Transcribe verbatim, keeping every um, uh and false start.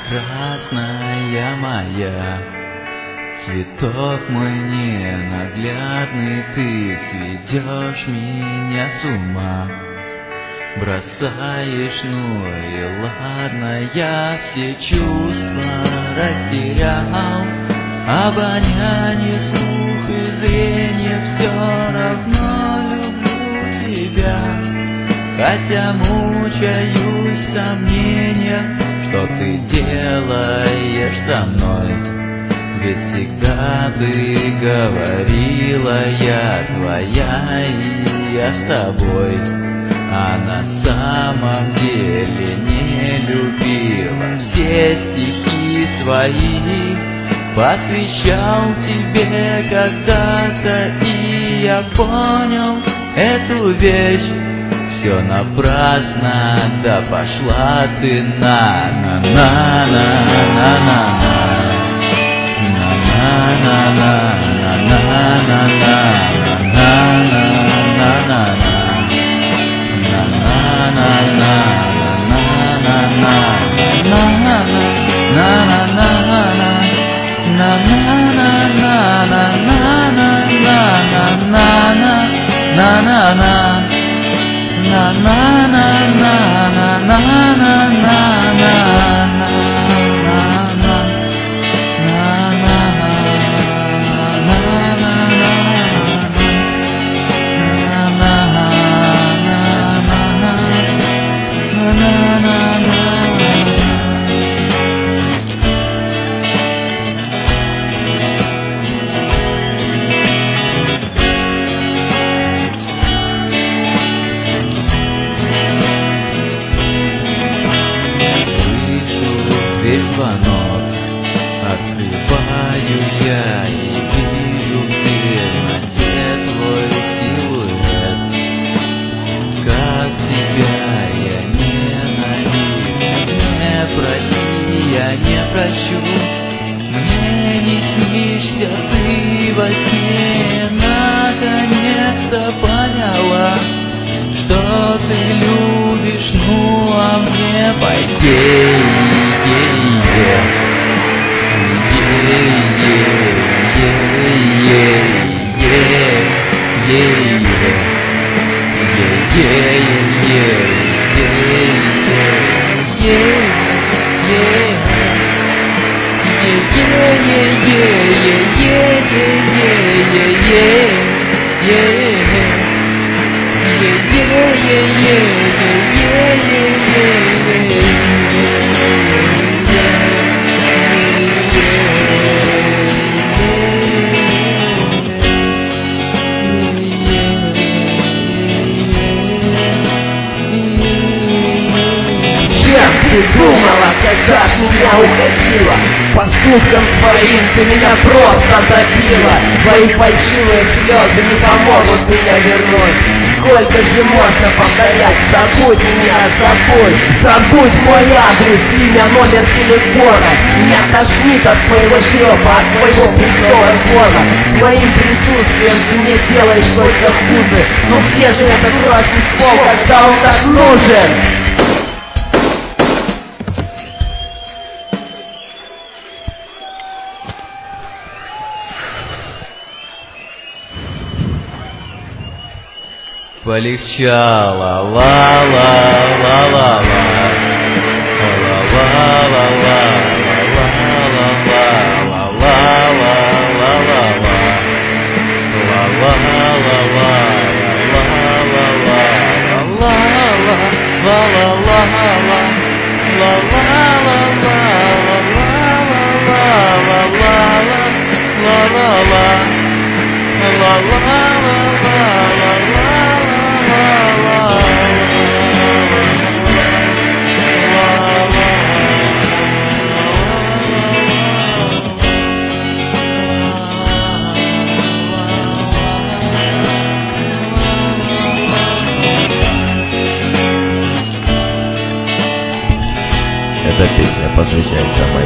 Прекрасная моя, цветок мой ненаглядный, ты сведешь меня с ума. Бросаешь, ну и ладно, я все чувства растерял. Обоняние, слух и зрение, все равно люблю тебя. Хотя мучаюсь сомнением, что ты делаешь со мной. Ведь всегда ты говорила, я твоя и я с тобой. А на самом деле не любила. Все стихи свои посвящал тебе когда-то, и я понял эту вещь. Все напрасно, да пошла ты на на на на на на на на на на на на звонок, открываю я и вижу в темноте твой силуэт. Как тебя я ненавижу, не проси, я не прощу. Мне не снишься ты во сне, наконец-то поняла, что ты любишь, ну а мне пойти. Ты думала, когда от меня уходила? Поступком своим ты меня просто забила. Твои фальшивые слезы не помогут меня вернуть. Сколько же можно повторять? Забудь меня, забудь. Забудь мой адрес, имя, номер телефона. Меня тошнит от твоего шлепа, от твоего пустого фона. Твоим присутствием ты мне делаешь только хуже. Но где же этот красный ствол, когда он так нужен? Полегчало, ла-ла-ла-ла-ла, Эта песня посвящается